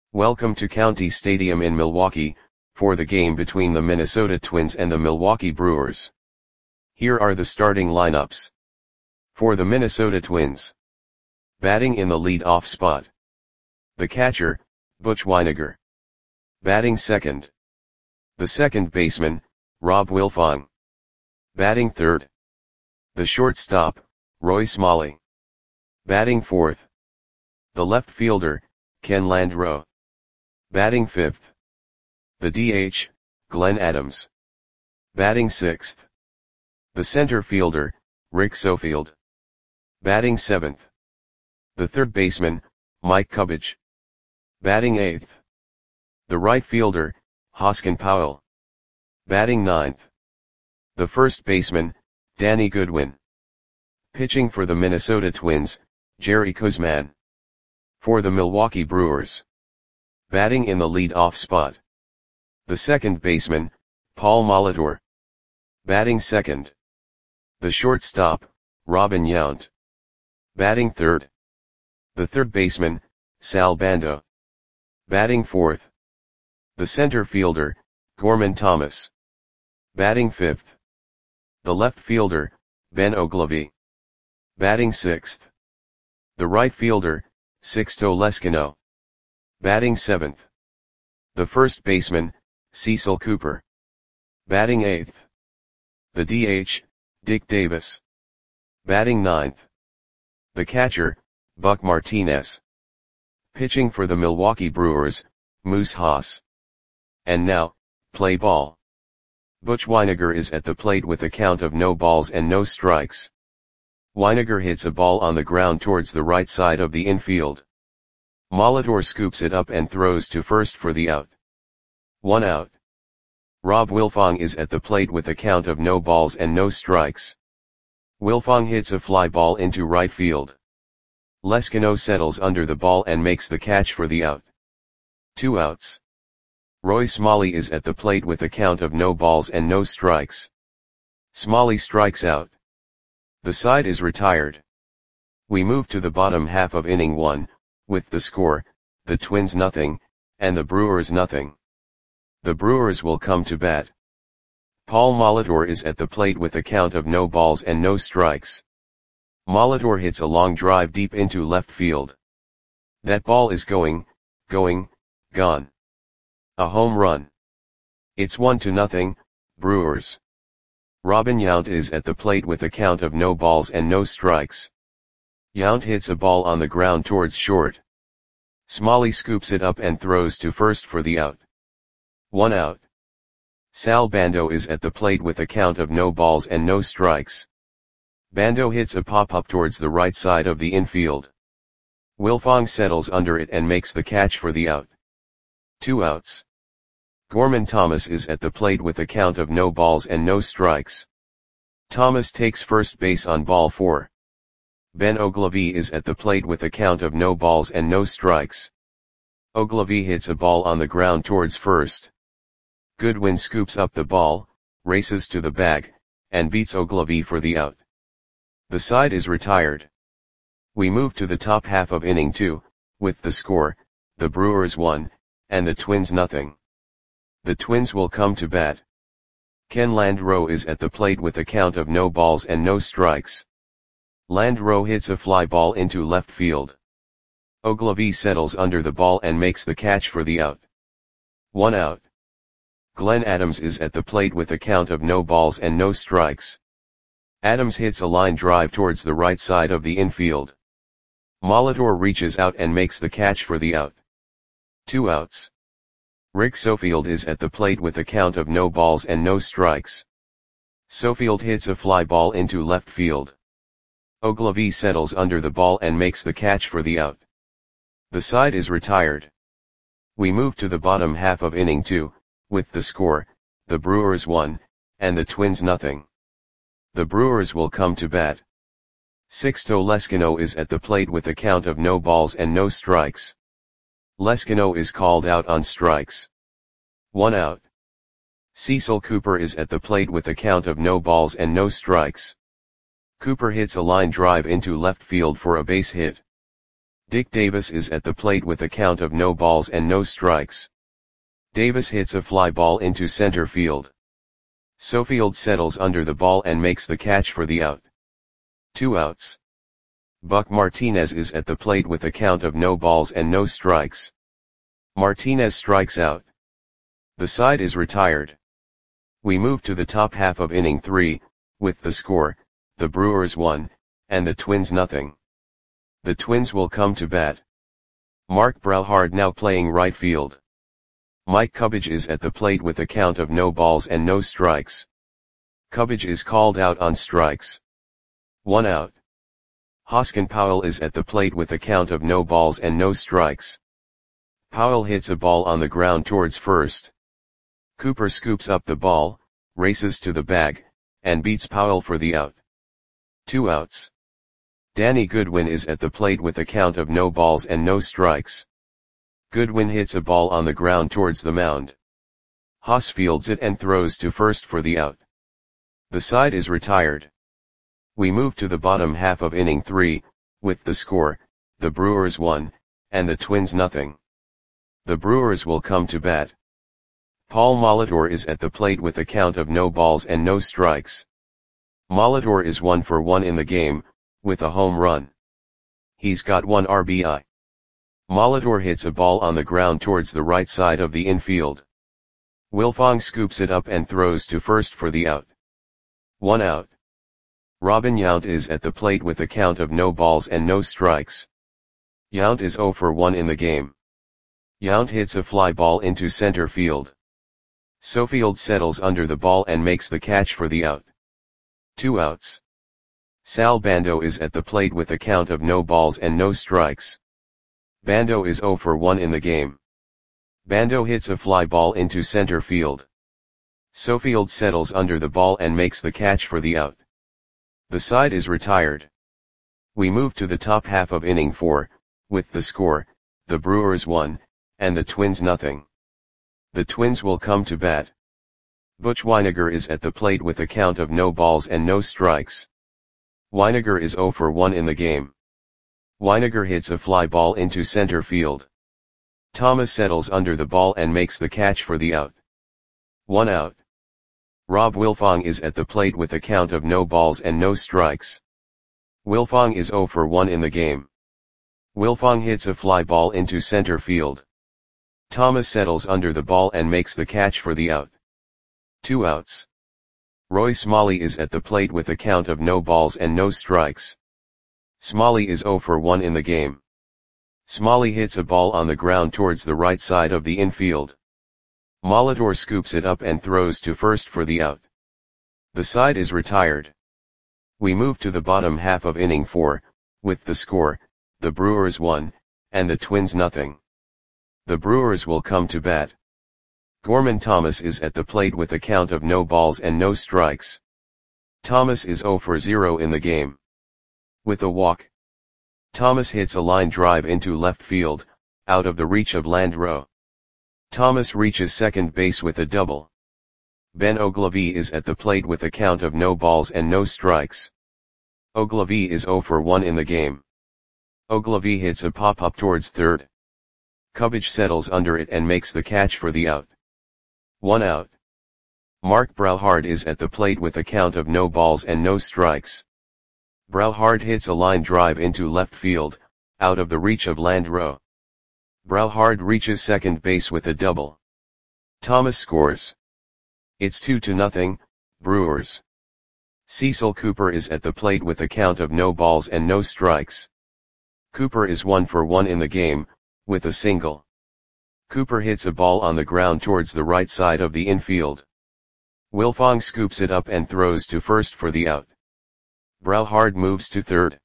Welcome to County Stadium in Milwaukee, for the game between the Minnesota Twins and the Milwaukee Brewers. Here are the starting lineups. For the Minnesota Twins. Batting in the lead-off spot. The catcher, Butch Wynegar. Batting second. The second baseman, Rob Wilfong. Batting third. The shortstop, Roy Smalley. Batting fourth. The left fielder, Ken Landreaux. Batting fifth. The DH, Glenn Adams. Batting sixth. The center fielder, Rick Sofield. Batting seventh. The third baseman, Mike Kubich. Batting eighth. The right fielder, Hoskin Powell. Batting ninth. The first baseman, Danny Goodwin. Pitching for the Minnesota Twins, Jerry Koosman. For the Milwaukee Brewers. Batting in the lead-off spot. The second baseman, Paul Molitor. Batting second. The shortstop, Robin Yount. Batting third. The third baseman, Sal Bando. Batting fourth. The center fielder, Gorman Thomas. Batting fifth. The left fielder, Ben Oglivie. Batting sixth. The right fielder, Sixto Leskino. Batting seventh. The first baseman, Cecil Cooper. Batting eighth. The DH, Dick Davis. Batting ninth. The catcher, Buck Martinez. Pitching for the Milwaukee Brewers, Moose Haas. And now, play ball. Butch Wynegar is at the plate with a count of no balls and no strikes. Wynegar hits a ball on the ground towards the right side of the infield. Molitor scoops it up and throws to first for the out. 1 out. Rob Wilfong is at the plate with a count of no balls and no strikes. Wilfong hits a fly ball into right field. Leskino settles under the ball and makes the catch for the out. 2 outs. Roy Smalley is at the plate with a count of no balls and no strikes. Smalley strikes out. The side is retired. We move to the bottom half of inning 1, with the score, the Twins nothing, and the Brewers nothing. The Brewers will come to bat. Paul Molitor is at the plate with a count of no balls and no strikes. Molitor hits a long drive deep into left field. That ball is gone. A home run. It's 1-0, Brewers. Robin Yount is at the plate with a count of no balls and no strikes. Yount hits a ball on the ground towards short. Smalley scoops it up and throws to first for the out. 1 out. Sal Bando is at the plate with a count of no balls and no strikes. Bando hits a pop-up towards the right side of the infield. Wilfong settles under it and makes the catch for the out. 2 outs. Gorman Thomas is at the plate with a count of no balls and no strikes. Thomas takes first base on ball 4. Ben Oglivie is at the plate with a count of no balls and no strikes. Oglivie hits a ball on the ground towards first. Goodwin scoops up the ball, races to the bag, and beats Oglivie for the out. The side is retired. We move to the top half of inning 2, with the score, the Brewers 1, and the Twins nothing. The Twins will come to bat. Ken Landreaux is at the plate with a count of no balls and no strikes. Landreaux hits a fly ball into left field. Oglivie settles under the ball and makes the catch for the out. 1 out. Glenn Adams is at the plate with a count of no balls and no strikes. Adams hits a line drive towards the right side of the infield. Molitor reaches out and makes the catch for the out. 2 outs. Rick Sofield is at the plate with a count of no balls and no strikes. Sofield hits a fly ball into left field. Oglivie settles under the ball and makes the catch for the out. The side is retired. We move to the bottom half of inning 2, with the score, the Brewers 1, and the Twins nothing. The Brewers will come to bat. Sixto Leskino is at the plate with a count of no balls and no strikes. Leskino is called out on strikes. 1 out. Cecil Cooper is at the plate with a count of no balls and no strikes. Cooper hits a line drive into left field for a base hit. Dick Davis is at the plate with a count of no balls and no strikes. Davis hits a fly ball into center field. Sofield settles under the ball and makes the catch for the out. 2 outs. Buck Martinez is at the plate with a count of no balls and no strikes. Martinez strikes out. The side is retired. We move to the top half of inning 3, with the score, the Brewers 1, and the Twins nothing. The Twins will come to bat. Mark Brauhard now playing right field. Mike Cubbage is at the plate with a count of no balls and no strikes. Cubbage is called out on strikes. 1 out. Hoskin Powell is at the plate with a count of no balls and no strikes. Powell hits a ball on the ground towards first. Cooper scoops up the ball, races to the bag, and beats Powell for the out. 2 outs. Danny Goodwin is at the plate with a count of no balls and no strikes. Goodwin hits a ball on the ground towards the mound. Haas fields it and throws to first for the out. The side is retired. We move to the bottom half of inning 3, with the score, the Brewers 1, and the Twins nothing. The Brewers will come to bat. Paul Molitor is at the plate with a count of no balls and no strikes. Molitor is 1 for 1 in the game, with a home run. He's got 1 RBI. Molitor hits a ball on the ground towards the right side of the infield. Wilfong scoops it up and throws to first for the out. 1 out. Robin Yount is at the plate with a count of no balls and no strikes. Yount is 0 for 1 in the game. Yount hits a fly ball into center field. Sofield settles under the ball and makes the catch for the out. 2 outs. Sal Bando is at the plate with a count of no balls and no strikes. Bando is 0 for 1 in the game. Bando hits a fly ball into center field. Sofield settles under the ball and makes the catch for the out. The side is retired. We move to the top half of inning 4, with the score, the Brewers 1, and the Twins nothing. The Twins will come to bat. Butch Wynegar is at the plate with a count of no balls and no strikes. Wynegar is 0 for 1 in the game. Wynegar hits a fly ball into center field. Thomas settles under the ball and makes the catch for the out. 1 out. Rob Wilfong is at the plate with a count of no balls and no strikes. Wilfong is 0 for 1 in the game. Wilfong hits a fly ball into center field. Thomas settles under the ball and makes the catch for the out. 2 outs. Roy Smalley is at the plate with a count of no balls and no strikes. Smalley is 0 for 1 in the game. Smalley hits a ball on the ground towards the right side of the infield. Molitor scoops it up and throws to first for the out. The side is retired. We move to the bottom half of inning 4, with the score, the Brewers 1, and the Twins nothing. The Brewers will come to bat. Gorman Thomas is at the plate with a count of no balls and no strikes. Thomas is 0 for 0 in the game. With a walk, Thomas hits a line drive into left field, out of the reach of Landreau. Thomas reaches second base with a double. Ben Ogilvie is at the plate with a count of no balls and no strikes. Ogilvie is 0 for 1 in the game. Ogilvie hits a pop-up towards third. Cubbage settles under it and makes the catch for the out. 1 out. Mark Brauhard is at the plate with a count of no balls and no strikes. Brauhard hits a line drive into left field, out of the reach of Landreau. Brauhard reaches second base with a double. Thomas scores. It's 2-0, Brewers. Cecil Cooper is at the plate with a count of no balls and no strikes. Cooper is 1 for 1 in the game, with a single. Cooper hits a ball on the ground towards the right side of the infield. Wilfong scoops it up and throws to first for the out. Brauhard moves to third.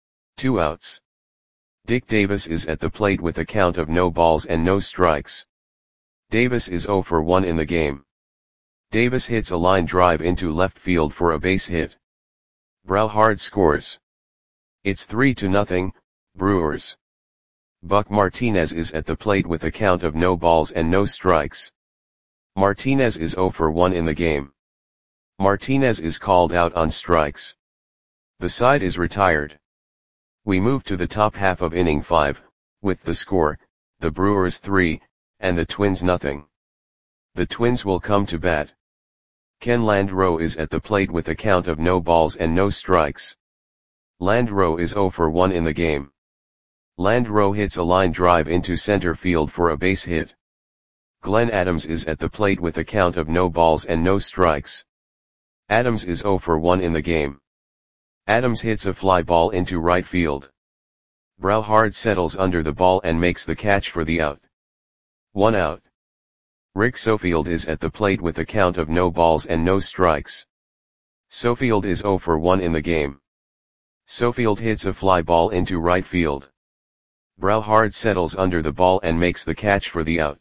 2 outs. Dick Davis is at the plate with a count of no balls and no strikes. Davis is 0 for 1 in the game. Davis hits a line drive into left field for a base hit. Brauhard scores. It's 3-0, Brewers. Buck Martinez is at the plate with a count of no balls and no strikes. Martinez is 0 for 1 in the game. Martinez is called out on strikes. The side is retired. We move to the top half of inning 5, with the score, the Brewers 3, and the Twins nothing. The Twins will come to bat. Ken Landreaux is at the plate with a count of no balls and no strikes. Landreaux is 0 for 1 in the game. Landreaux hits a line drive into center field for a base hit. Glenn Adams is at the plate with a count of no balls and no strikes. Adams is 0 for 1 in the game. Adams hits a fly ball into right field. Brauhard settles under the ball and makes the catch for the out. 1 out. Rick Sofield is at the plate with a count of no balls and no strikes. Sofield is 0 for 1 in the game. Sofield hits a fly ball into right field. Brauhard settles under the ball and makes the catch for the out.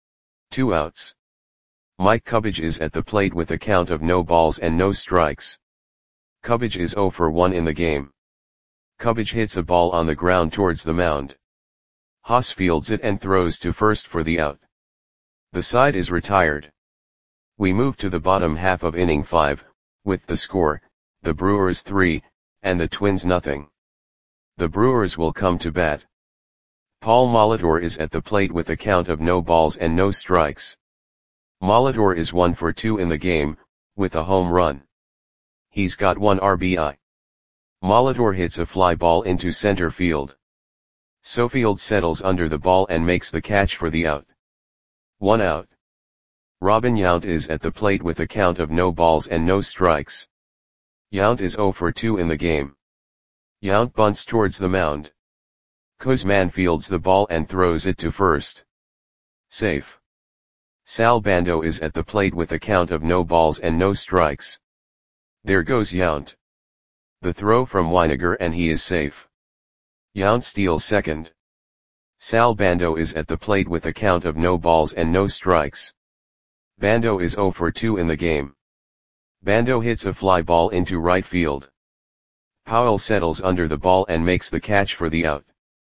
2 outs. Mike Cubbage is at the plate with a count of no balls and no strikes. Cubbage is 0 for 1 in the game. Cubbage hits a ball on the ground towards the mound. Haas fields it and throws to first for the out. The side is retired. We move to the bottom half of inning 5, with the score, the Brewers 3, and the Twins nothing. The Brewers will come to bat. Paul Molitor is at the plate with a count of no balls and no strikes. Molitor is 1 for 2 in the game, with a home run. He's got 1 RBI. Molitor hits a fly ball into center field. Sofield settles under the ball and makes the catch for the out. 1 out. Robin Yount is at the plate with a count of no balls and no strikes. Yount is 0 for 2 in the game. Yount bunts towards the mound. Kuzman fields the ball and throws it to first. Safe. Sal Bando is at the plate with a count of no balls and no strikes. There goes Yount. The throw from Weiniger and he is safe. Yount steals second. Sal Bando is at the plate with a count of no balls and no strikes. Bando is 0 for 2 in the game. Bando hits a fly ball into right field. Powell settles under the ball and makes the catch for the out.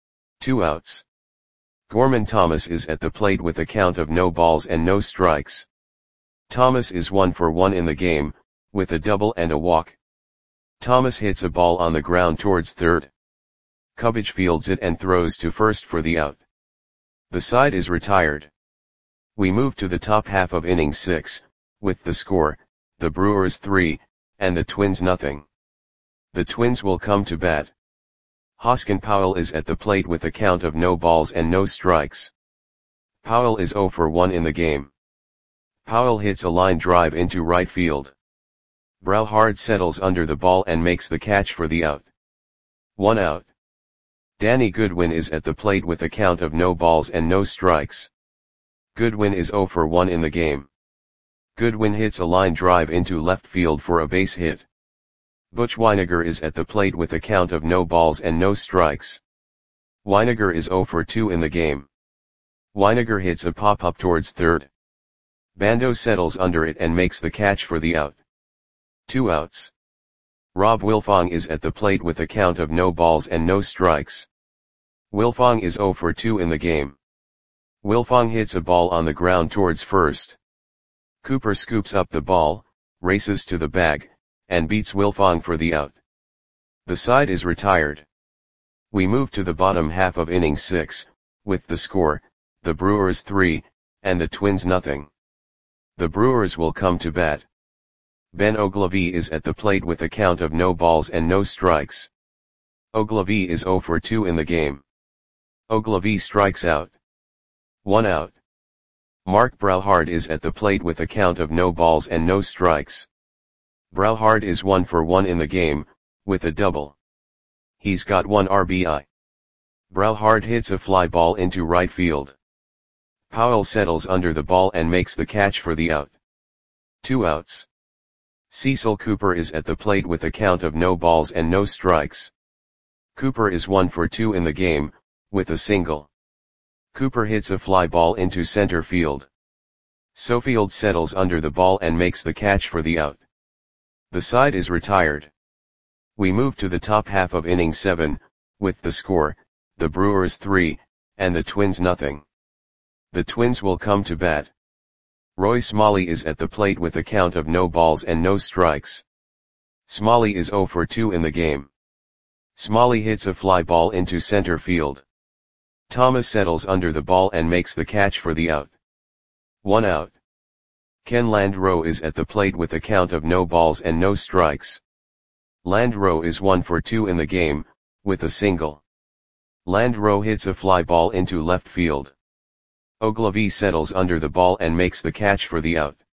2 outs. Gorman Thomas is at the plate with a count of no balls and no strikes. Thomas is 1 for 1 in the game, with a double and a walk. Thomas hits a ball on the ground towards third. Cubbage fields it and throws to first for the out. The side is retired. We move to the top half of inning 6, with the score, the Brewers 3, and the Twins nothing. The Twins will come to bat. Hoskin Powell is at the plate with a count of no balls and no strikes. Powell is 0 for 1 in the game. Powell hits a line drive into right field. Brauhard settles under the ball and makes the catch for the out. 1 out. Danny Goodwin is at the plate with a count of no balls and no strikes. Goodwin is 0 for 1 in the game. Goodwin hits a line drive into left field for a base hit. Butch Weiniger is at the plate with a count of no balls and no strikes. Weiniger is 0 for 2 in the game. Weiniger hits a pop-up towards third. Bando settles under it and makes the catch for the out. 2 outs. Rob Wilfong is at the plate with a count of no balls and no strikes. Wilfong is 0 for 2 in the game. Wilfong hits a ball on the ground towards first. Cooper scoops up the ball, races to the bag, and beats Wilfong for the out. The side is retired. We move to the bottom half of inning 6, with the score, the Brewers 3, and the Twins nothing. The Brewers will come to bat. Ben Oglivie is at the plate with a count of no balls and no strikes. Oglivie is 0 for 2 in the game. Oglivie strikes out. 1 out. Mark Brauhard is at the plate with a count of no balls and no strikes. Brauhard is 1 for 1 in the game, with a double. He's got 1 RBI. Brauhard hits a fly ball into right field. Powell settles under the ball and makes the catch for the out. 2 outs. Cecil Cooper is at the plate with a count of no balls and no strikes. Cooper is 1 for 2 in the game, with a single. Cooper hits a fly ball into center field. Sofield settles under the ball and makes the catch for the out. The side is retired. We move to the top half of inning 7, with the score, the Brewers 3, and the Twins nothing. The Twins will come to bat. Roy Smalley is at the plate with a count of no balls and no strikes. Smalley is 0 for 2 in the game. Smalley hits a fly ball into center field. Thomas settles under the ball and makes the catch for the out. 1 out. Ken Landreau is at the plate with a count of no balls and no strikes. Landreau is 1 for 2 in the game, with a single. Landreau hits a fly ball into left field. Ogilvie settles under the ball and makes the catch for the out.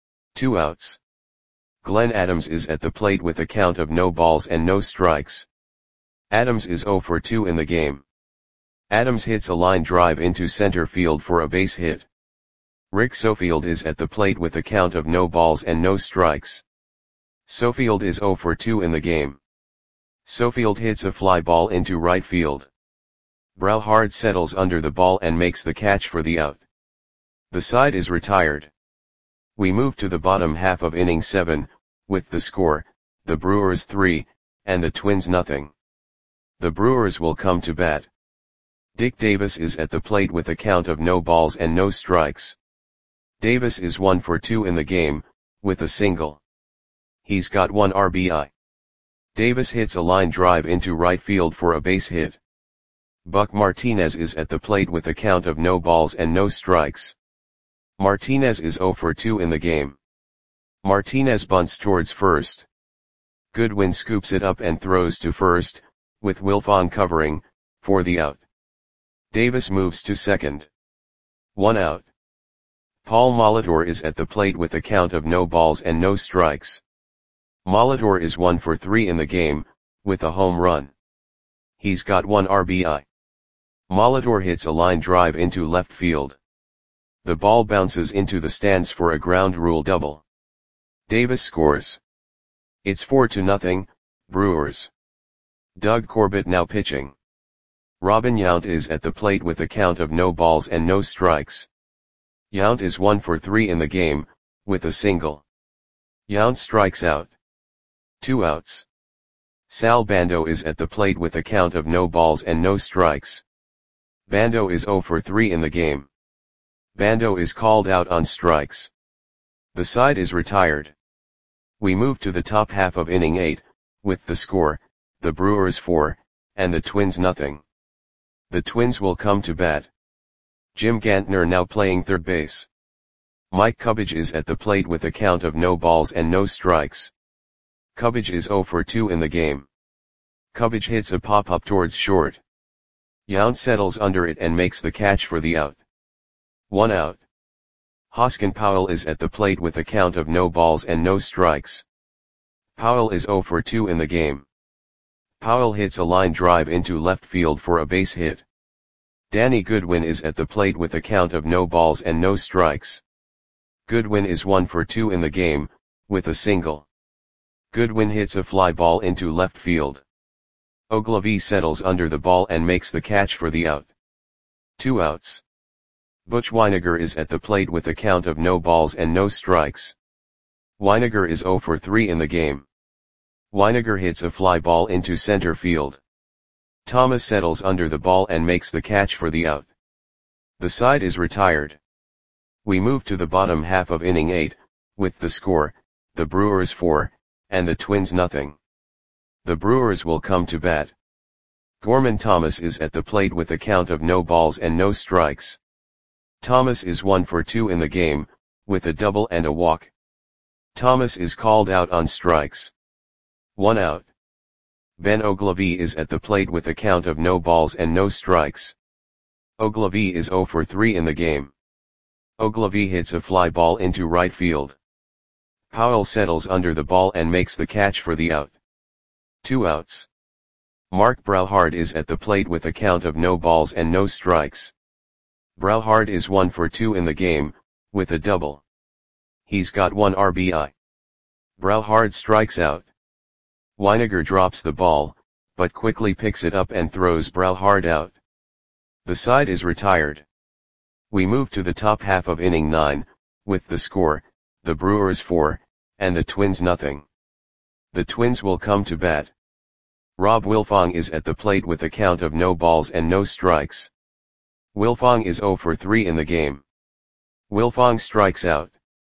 2 outs. Glenn Adams is at the plate with a count of no balls and no strikes. Adams is 0 for 2 in the game. Adams hits a line drive into center field for a base hit. Rick Sofield is at the plate with a count of no balls and no strikes. Sofield is 0 for 2 in the game. Sofield hits a fly ball into right field. Browhard settles under the ball and makes the catch for the out. The side is retired. We move to the bottom half of inning 7, with the score, the Brewers 3, and the Twins nothing. The Brewers will come to bat. Dick Davis is at the plate with a count of no balls and no strikes. Davis is 1 for 2 in the game, with a single. He's got 1 RBI. Davis hits a line drive into right field for a base hit. Buck Martinez is at the plate with a count of no balls and no strikes. Martinez is 0 for 2 in the game. Martinez bunts towards first. Goodwin scoops it up and throws to first, with Wilfong covering, for the out. Davis moves to second. 1 out. Paul Molitor is at the plate with a count of no balls and no strikes. Molitor is 1 for 3 in the game, with a home run. He's got 1 RBI. Molitor hits a line drive into left field. The ball bounces into the stands for a ground rule double. Davis scores. It's 4-0, Brewers. Doug Corbett now pitching. Robin Yount is at the plate with a count of no balls and no strikes. Yount is 1 for 3 in the game, with a single. Yount strikes out. 2 outs. Sal Bando is at the plate with a count of no balls and no strikes. Bando is 0 for 3 in the game. Bando is called out on strikes. The side is retired. We move to the top half of inning 8, with the score, the Brewers 4, and the Twins nothing. The Twins will come to bat. Jim Gantner now playing third base. Mike Cubbage is at the plate with a count of no balls and no strikes. Cubbage is 0 for 2 in the game. Cubbage hits a pop-up towards short. Yount settles under it and makes the catch for the out. 1 out. Hoskin Powell is at the plate with a count of no balls and no strikes. Powell is 0 for 2 in the game. Powell hits a line drive into left field for a base hit. Danny Goodwin is at the plate with a count of no balls and no strikes. Goodwin is 1 for 2 in the game, with a single. Goodwin hits a fly ball into left field. Ogilvie settles under the ball and makes the catch for the out. 2 outs. Butch Wynegar is at the plate with a count of no balls and no strikes. Wynegar is 0 for 3 in the game. Wynegar hits a fly ball into center field. Thomas settles under the ball and makes the catch for the out. The side is retired. We move to the bottom half of inning 8, with the score, the Brewers 4, and the Twins nothing. The Brewers will come to bat. Gorman Thomas is at the plate with a count of no balls and no strikes. Thomas is 1 for 2 in the game, with a double and a walk. Thomas is called out on strikes. 1 out. Ben Ogilvie is at the plate with a count of no balls and no strikes. Ogilvie is 0 for 3 in the game. Ogilvie hits a fly ball into right field. Powell settles under the ball and makes the catch for the out. 2 outs. Mark Browhard is at the plate with a count of no balls and no strikes. Browhard is 1 for 2 in the game, with a double. He's got 1 RBI. Browhard strikes out. Wynegar drops the ball, but quickly picks it up and throws Browhard out. The side is retired. We move to the top half of inning 9, with the score, the Brewers 4, and the Twins nothing. The Twins will come to bat. Rob Wilfong is at the plate with a count of no balls and no strikes. Wilfong is 0 for 3 in the game. Wilfong strikes out.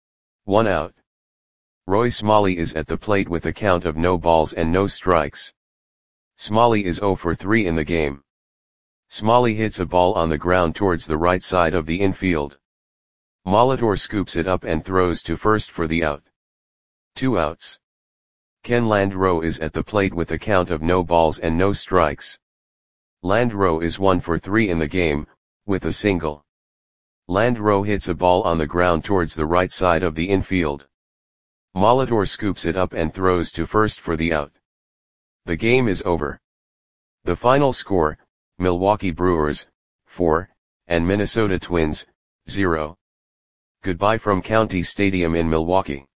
1 out. Roy Smalley is at the plate with a count of no balls and no strikes. Smalley is 0 for 3 in the game. Smalley hits a ball on the ground towards the right side of the infield. Molitor scoops it up and throws to first for the out. 2 outs. Ken Landreau is at the plate with a count of no balls and no strikes. Landreau is 1 for 3 in the game, with a single. Landreau hits a ball on the ground towards the right side of the infield. Molitor scoops it up and throws to first for the out. The game is over. The final score, Milwaukee Brewers, 4, and Minnesota Twins, 0. Goodbye from County Stadium in Milwaukee.